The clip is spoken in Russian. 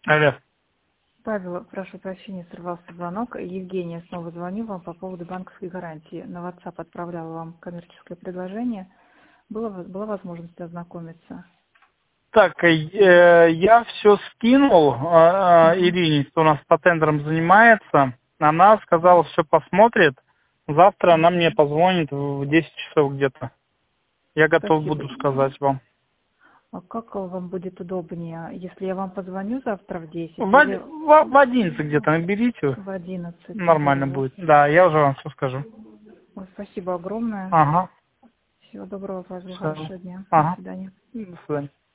Алло. Павел, прошу прощения, сорвался звонок. Евгения, снова звоню вам по поводу банковской гарантии. На WhatsApp отправляла вам коммерческое предложение. Была возможность ознакомиться? Так, я все скинул Угу. Ирине, кто у нас по тендерам занимается. Она сказала, все посмотрит. Завтра она мне позвонит в 10 часов где-то. Я готов Спасибо. буду сказать вам. А как вам будет удобнее, если я вам позвоню завтра в 10 В, или в 11 где-то наберите. в 11 Нормально наберу вас? будет. Да, я уже вам все скажу. Ой, спасибо огромное. Ага. Всего доброго, Павел, Все. хорошего дня. До Ага. свидания. До свидания.